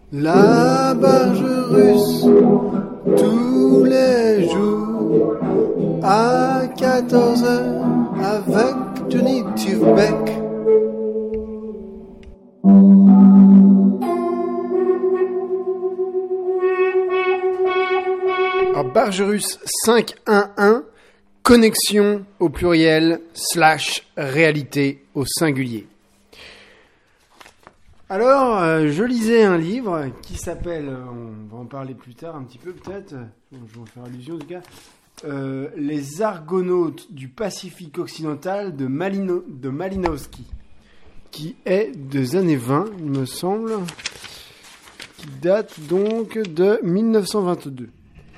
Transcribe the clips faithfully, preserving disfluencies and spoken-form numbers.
La barge russe, tous les jours, à quatorze heures, avec Johnny Tufbeck. Alors, barge russe cinq un un, connexion au pluriel, slash réalité au singulier. Alors, euh, je lisais un livre qui s'appelle, euh, on va en parler plus tard un petit peu peut-être, je vais en faire allusion en tout cas, euh, Les Argonautes du Pacifique occidental de, Malino, de Malinowski, qui est des années vingt, il me semble, qui date donc de dix-neuf cent vingt-deux.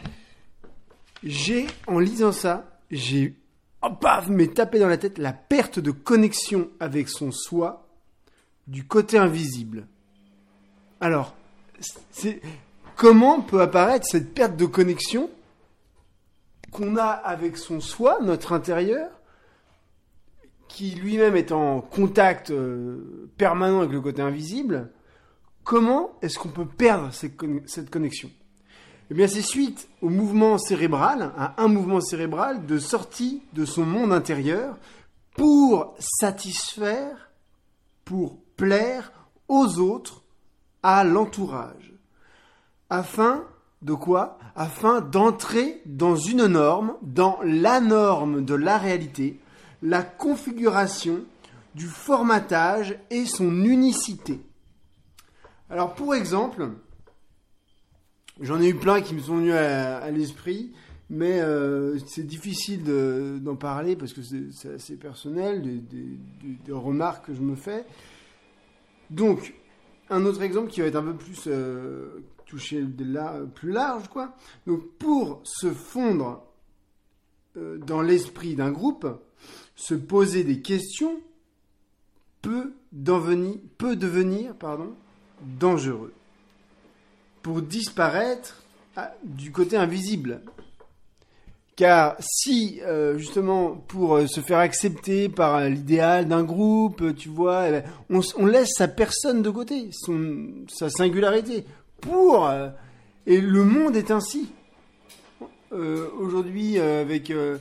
J'ai, en lisant ça, j'ai, oh, paf, m'est tapé dans la tête la perte de connexion avec son soi, du côté invisible. Alors, c'est, comment peut apparaître cette perte de connexion qu'on a avec son soi, notre intérieur, qui lui-même est en contact euh, permanent avec le côté invisible? Comment est-ce qu'on peut perdre cette, con- cette connexion? Eh bien, c'est suite au mouvement cérébral, à un mouvement cérébral de sortie de son monde intérieur pour satisfaire, pour plaire aux autres, à l'entourage. Afin de quoi? Afin d'entrer dans une norme, dans la norme de la réalité, la configuration du formatage et son unicité. Alors, pour exemple, j'en ai eu plein qui me sont venus à, à l'esprit, mais euh, c'est difficile de, d'en parler parce que c'est, c'est assez personnel, des, des, des remarques que je me fais. Donc, un autre exemple qui va être un peu plus euh, touché de là, plus large, quoi. Donc, pour se fondre euh, dans l'esprit d'un groupe, se poser des questions peut devenir, peut devenir, pardon, dangereux. Pour disparaître ah, du côté invisible. Car si, euh, justement, pour euh, se faire accepter par euh, l'idéal d'un groupe, tu vois, eh ben, on, on laisse sa personne de côté, son, sa singularité, pour... Euh, et le monde est ainsi. Euh, aujourd'hui, euh, avec... Euh,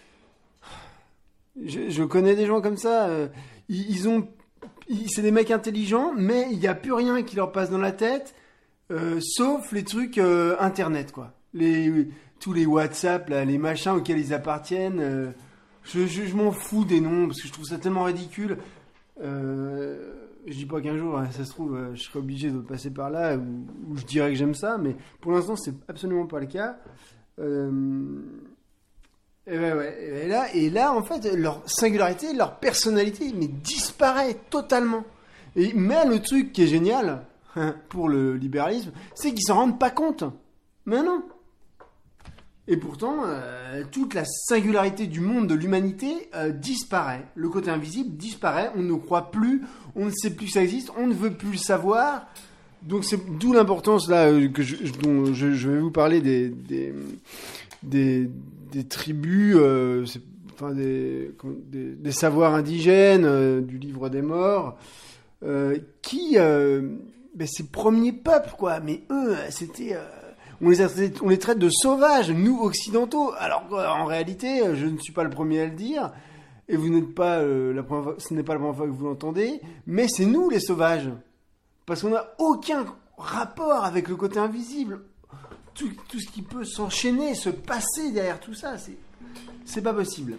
je, je connais des gens comme ça, euh, ils, ils ont... Ils, c'est des mecs intelligents, mais il n'y a plus rien qui leur passe dans la tête, euh, sauf les trucs euh, Internet, quoi. Les... tous les WhatsApp, là, les machins auxquels ils appartiennent, euh, je, je, je m'en fous des noms parce que je trouve ça tellement ridicule. Euh, je dis pas qu'un jour, hein, ça se trouve, euh, je serai obligé de passer par là où, où je dirais que j'aime ça, mais pour l'instant, c'est absolument pas le cas. Euh, et, ben ouais, et là, et là, en fait, leur singularité, leur personnalité, mais disparaît totalement. Et mais le truc qui est génial pour le libéralisme, c'est qu'ils s'en rendent pas compte. Mais non. Et pourtant, euh, toute la singularité du monde de l'humanité euh, disparaît. Le côté invisible disparaît, on ne croit plus, on ne sait plus que ça existe, on ne veut plus le savoir. Donc c'est d'où l'importance là euh, que je, dont je, je vais vous parler des des des, des tribus, euh, c'est, enfin des, des des savoirs indigènes, euh, du livre des morts, euh, qui euh, ben, ces premiers peuples quoi. Mais eux, c'était euh, On les, a, on les traite de sauvages, nous occidentaux. Alors en réalité, je ne suis pas le premier à le dire, et vous n'êtes pas euh, la première fois, ce n'est pas la première fois que vous l'entendez, mais c'est nous les sauvages, parce qu'on n'a aucun rapport avec le côté invisible. Tout, tout ce qui peut s'enchaîner, se passer derrière tout ça, c'est, c'est pas possible.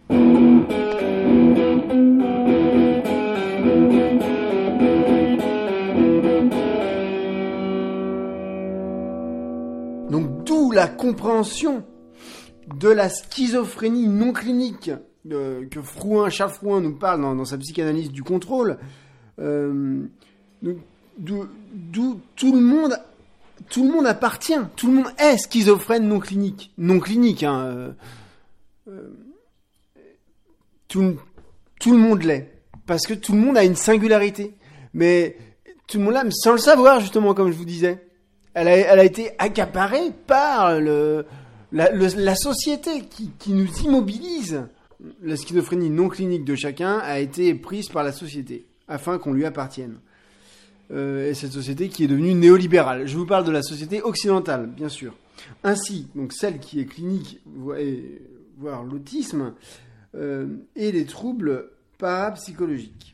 Donc d'où la compréhension de la schizophrénie non clinique euh, que Frouin, Charles Frouin nous parle dans, dans sa psychanalyse du contrôle. Euh, d'où, d'où tout le monde, tout le monde appartient, tout le monde est schizophrène non clinique, non clinique. Hein, euh, euh, tout, tout le monde l'est, parce que tout le monde a une singularité, mais tout le monde l'a, mais sans le savoir justement, comme je vous disais. Elle a, elle a été accaparée par le, la, le, la société qui, qui nous immobilise. La schizophrénie non clinique de chacun a été prise par la société afin qu'on lui appartienne. euh, et cette société qui est devenue néolibérale. Je vous parle de la société occidentale, bien sûr. Ainsi, donc celle qui est clinique, voire l'autisme, euh, et les troubles parapsychologiques.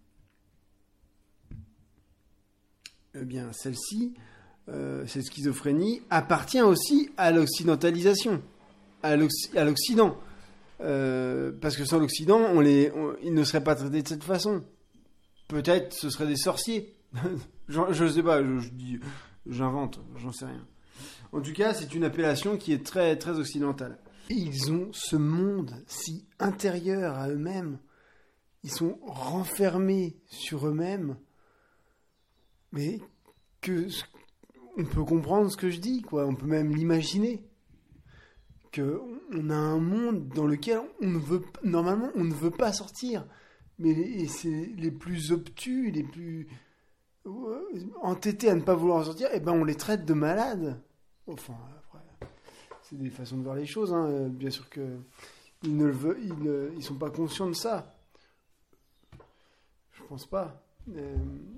Eh bien, celle-ci, euh, cette schizophrénie, appartient aussi à l'occidentalisation, à, l'Occ- à l'Occident. Euh, parce que sans l'Occident, on les, on, ils ne seraient pas traités de cette façon. Peut-être ce seraient des sorciers. je ne sais pas, je, je dis, j'invente, j'en sais rien. En tout cas, c'est une appellation qui est très, très occidentale. Et ils ont ce monde si intérieur à eux-mêmes. Ils sont renfermés sur eux-mêmes. Mais que on peut comprendre ce que je dis, quoi. On peut même l'imaginer. Que on a un monde dans lequel on ne veut normalement on ne veut pas sortir. Mais les, c'est les plus obtus, les plus entêtés à ne pas vouloir sortir, et ben on les traite de malades. Enfin, après, c'est des façons de voir les choses, hein. Bien sûr que ils ne le veulent, ils, ne, ils sont pas conscients de ça. Je pense pas. Euh...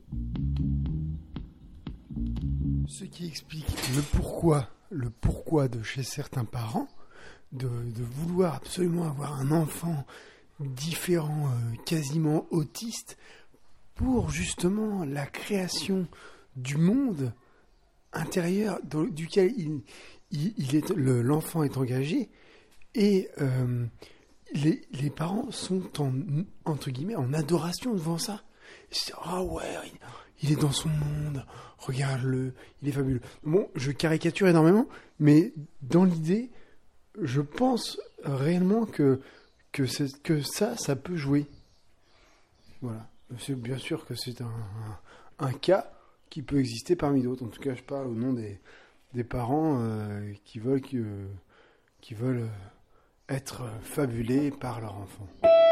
Ce qui explique le pourquoi, le pourquoi de chez certains parents de, de vouloir absolument avoir un enfant différent, euh, quasiment autiste, pour justement la création du monde intérieur dans, duquel il, il, il est, le, l'enfant est engagé, et euh, les, les parents sont en, entre guillemets en adoration devant ça. Ah oh ouais, il, il est dans son monde, regarde-le, il est fabuleux. Bon, je caricature énormément, mais dans l'idée, je pense réellement que, que, c'est, que ça, ça peut jouer. Voilà. C'est bien sûr que c'est un, un, un cas qui peut exister parmi d'autres. En tout cas, je parle au nom des, des parents euh, qui veulent, qui, euh, qui veulent être fabulés par leur enfant.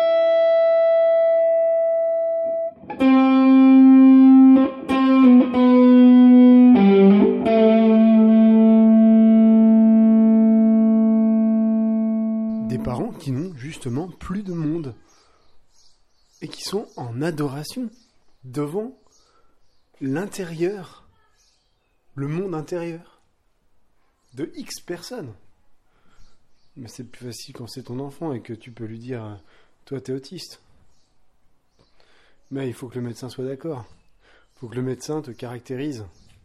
Des parents qui n'ont justement plus de monde et qui sont en adoration devant l'intérieur, le monde intérieur de X personnes. Mais c'est plus facile quand c'est ton enfant et que tu peux lui dire « Toi, t'es autiste ». Mais il faut que le médecin soit d'accord. Il faut que le médecin te caractérise.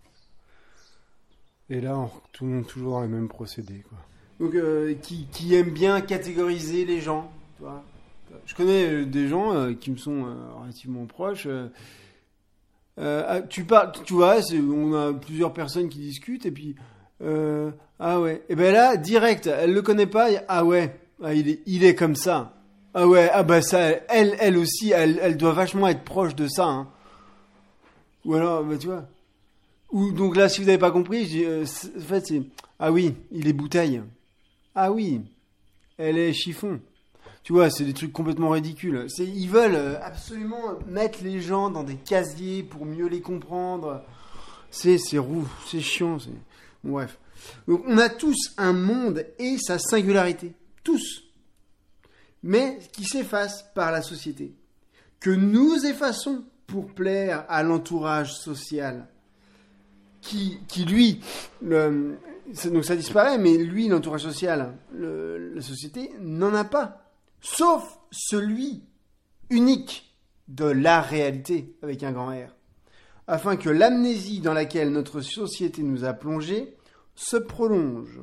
Et là, on retourne toujours dans les mêmes procédés, quoi. Donc, euh, qui, qui aime bien catégoriser les gens, tu vois. Je connais des gens euh, qui me sont euh, relativement proches. Euh, euh, tu parles, tu vois, c'est, on a plusieurs personnes qui discutent et puis euh, ah ouais. Et ben là, direct, elle le connaît pas. Ah ouais, ah, il est, il est comme ça. Ah ouais, ah bah ça, elle, elle aussi, elle, elle doit vachement être proche de ça. Hein. Ou alors, bah tu vois. Ou donc là, si vous n'avez pas compris, je dis, euh, en fait, c'est ah oui, il est bouteille. Ah oui, elle est chiffon. Tu vois, c'est des trucs complètement ridicules. C'est, ils veulent absolument mettre les gens dans des casiers pour mieux les comprendre. C'est, c'est roux, c'est chiant. C'est... Bon, bref. Donc, on a tous un monde et sa singularité. Tous. Mais qui s'efface par la société. Que nous effaçons pour plaire à l'entourage social. Qui, qui lui... Le, donc ça disparaît, mais lui, l'entourage social, le, la société, n'en a pas. Sauf celui unique de la réalité, avec un grand R. Afin que l'amnésie dans laquelle notre société nous a plongés se prolonge.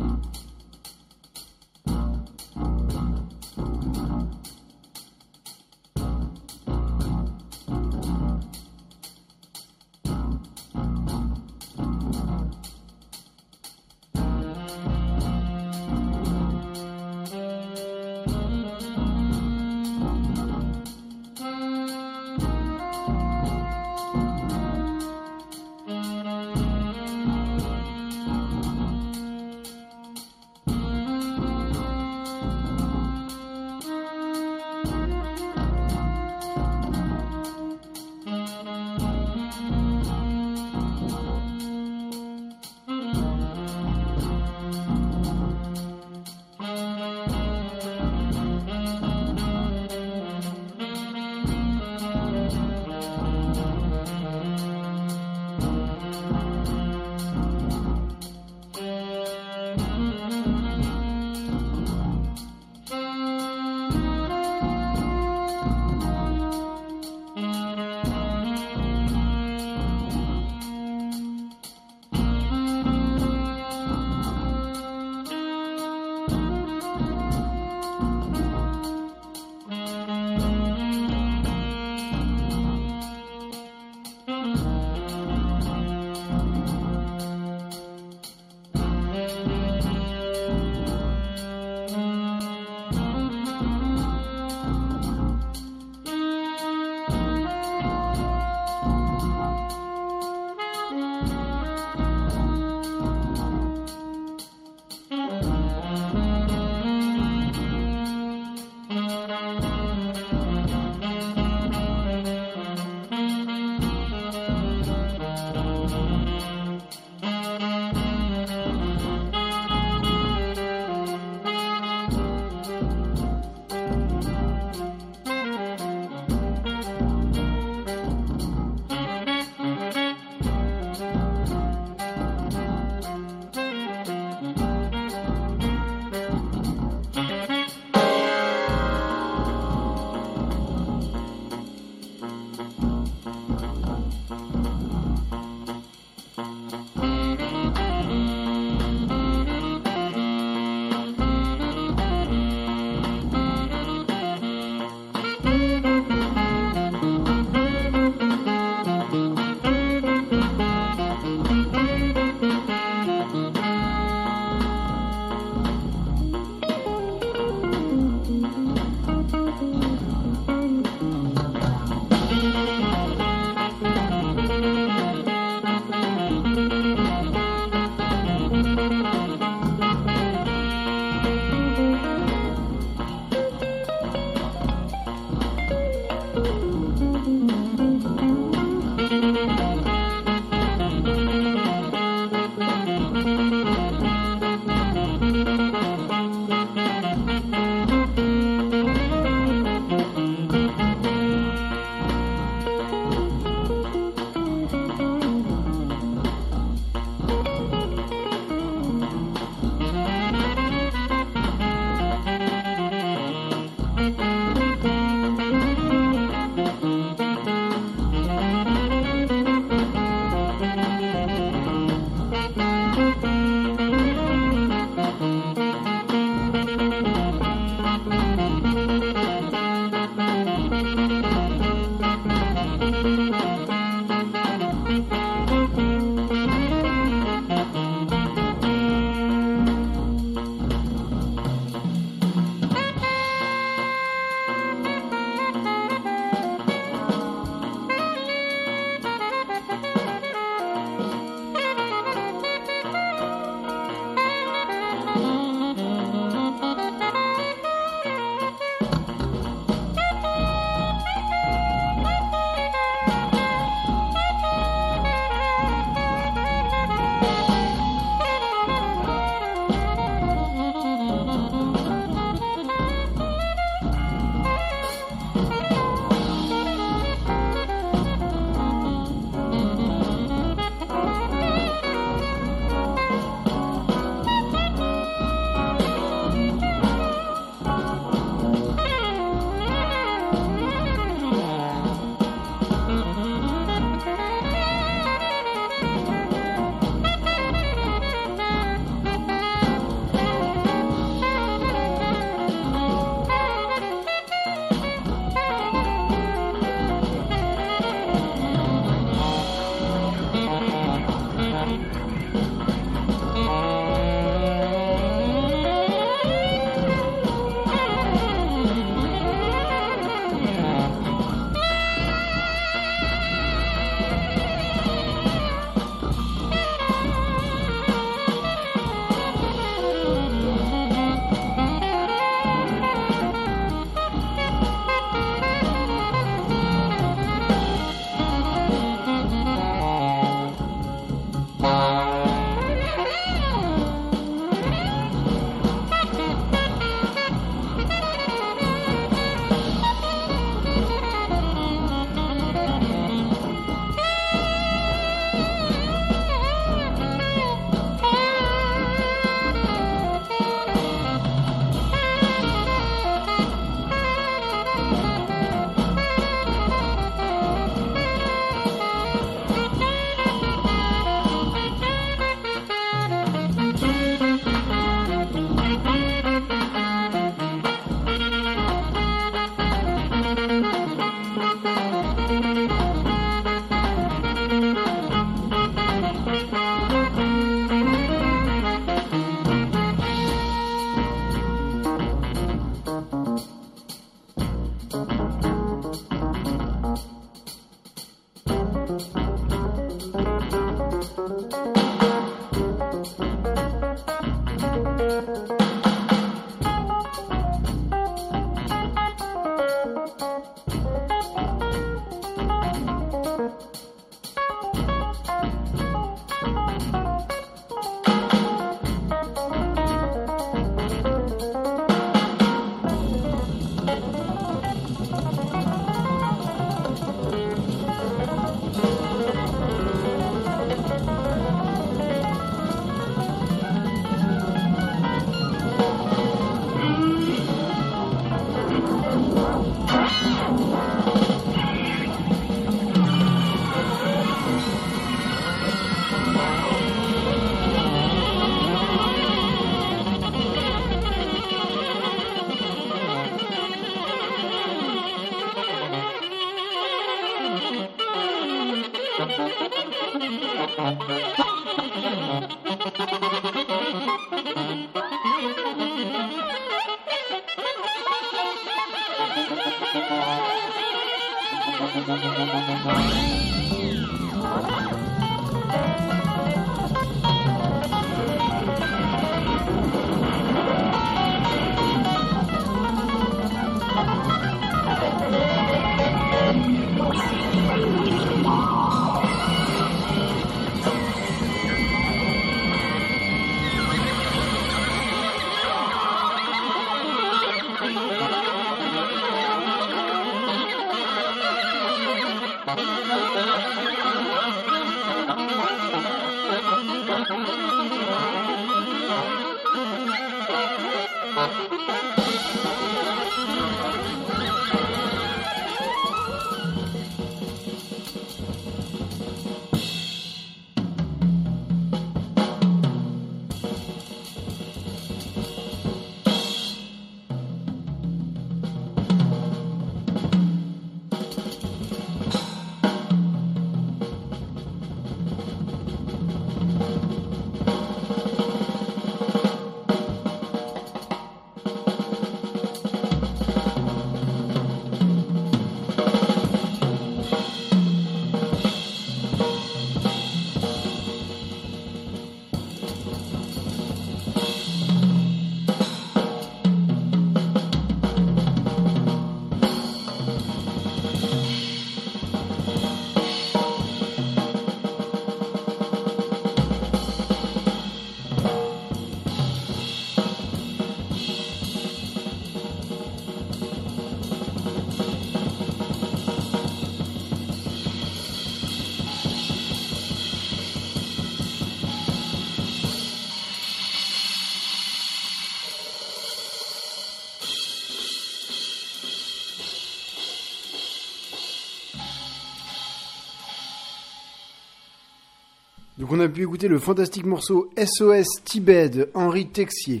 Donc on a pu écouter le fantastique morceau S O S Tibet de Henri Texier.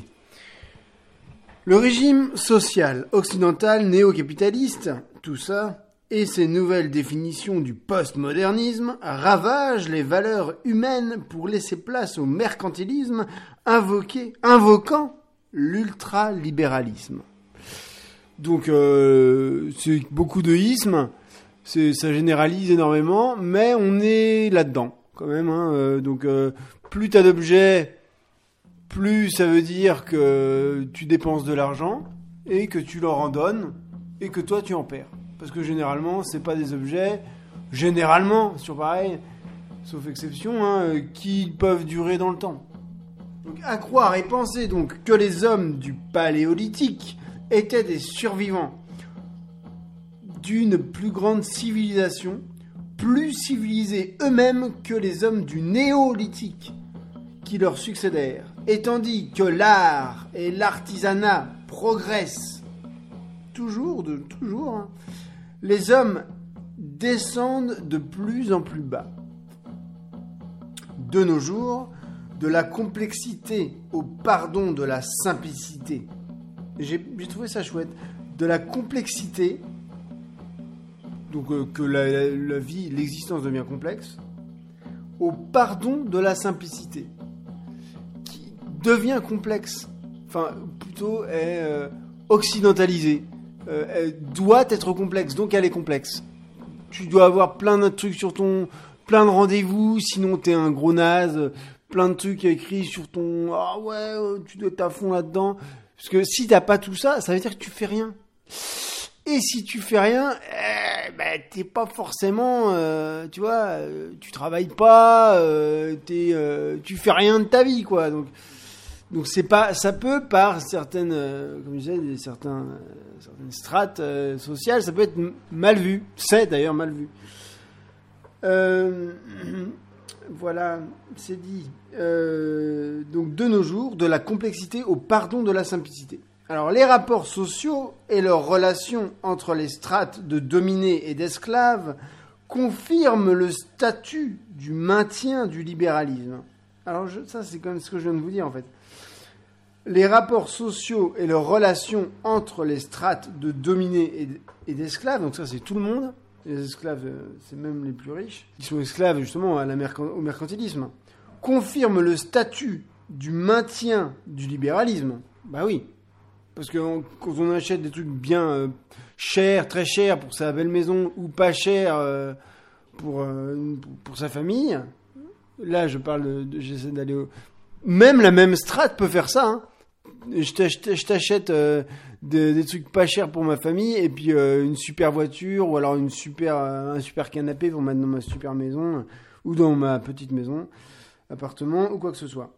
Le régime social occidental néo-capitaliste, tout ça, et ses nouvelles définitions du postmodernisme ravagent les valeurs humaines pour laisser place au mercantilisme invoqué, invoquant l'ultralibéralisme. Donc euh, c'est beaucoup de ismes, c'est, ça généralise énormément, mais on est là-dedans. Quand même, hein, euh, donc euh, plus t'as d'objets, plus ça veut dire que tu dépenses de l'argent et que tu leur en donnes et que toi tu en perds. Parce que généralement, c'est pas des objets, généralement, sur pareil, sauf exception, hein, qui peuvent durer dans le temps. Donc à croire et penser donc que les hommes du Paléolithique étaient des survivants d'une plus grande civilisation, plus civilisés eux-mêmes que les hommes du néolithique qui leur succédèrent. Et tandis que l'art et l'artisanat progressent toujours, de, toujours, hein, les hommes descendent de plus en plus bas. De nos jours, de la complexité au pardon de la simplicité. J'ai, j'ai trouvé ça chouette. De la complexité, donc euh, que la, la, la vie, l'existence devient complexe, au pardon de la simplicité, qui devient complexe, enfin plutôt est euh, occidentalisé, euh, elle doit être complexe, donc elle est complexe. Tu dois avoir plein de trucs sur ton... plein de rendez-vous, sinon t'es un gros naze, plein de trucs écrits sur ton... Ah ouais, tu dois être à fond là-dedans. Parce que si t'as pas tout ça, ça veut dire que tu fais rien. Et si tu fais rien, eh, ben, t'es pas forcément, euh, tu vois, euh, tu travailles pas, euh, t'es, euh, tu fais rien de ta vie, quoi. Donc, donc c'est pas, ça peut par certaines, euh, comme je disais, des, certains, euh, certaines strates euh, sociales, ça peut être mal vu. C'est d'ailleurs mal vu. Euh, voilà, c'est dit. Euh, donc de nos jours, de la complexité au pardon de la simplicité. Alors, les rapports sociaux et leurs relations entre les strates de dominés et d'esclaves confirment le statut du maintien du libéralisme. Alors, je, ça, c'est comme ce que je viens de vous dire, en fait. Les rapports sociaux et leurs relations entre les strates de dominés et d'esclaves, donc ça, c'est tout le monde. Les esclaves, c'est même les plus riches, qui sont esclaves, justement, à la merc- au mercantilisme, confirment le statut du maintien du libéralisme. Bah oui. Parce que on, quand on achète des trucs bien euh, chers, très chers pour sa belle maison, ou pas chers euh, pour, euh, pour, pour sa famille, là je parle de, de j'essaie d'aller au... Même la même strate peut faire ça, hein. Je t'achète, je t'achète euh, des, des trucs pas chers pour ma famille, et puis euh, une super voiture, ou alors une super, euh, un super canapé pour mettre dans ma super maison, ou dans ma petite maison, appartement, ou quoi que ce soit.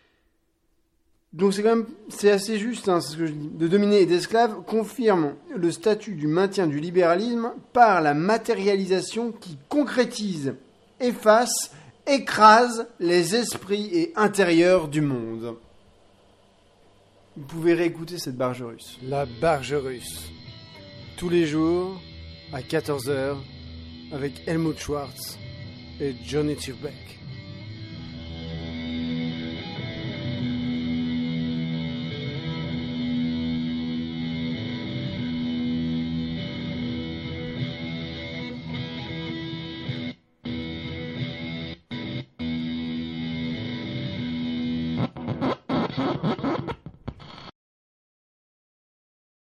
Donc c'est quand même, c'est assez juste, hein, c'est ce que je dis. De dominés et d'esclaves confirme le statut du maintien du libéralisme par la matérialisation qui concrétise, efface, écrase les esprits et intérieurs du monde. Vous pouvez réécouter cette barge russe. La barge russe. Tous les jours, à quatorze heures, avec Helmut Schwartz et Johnny Tierbeck.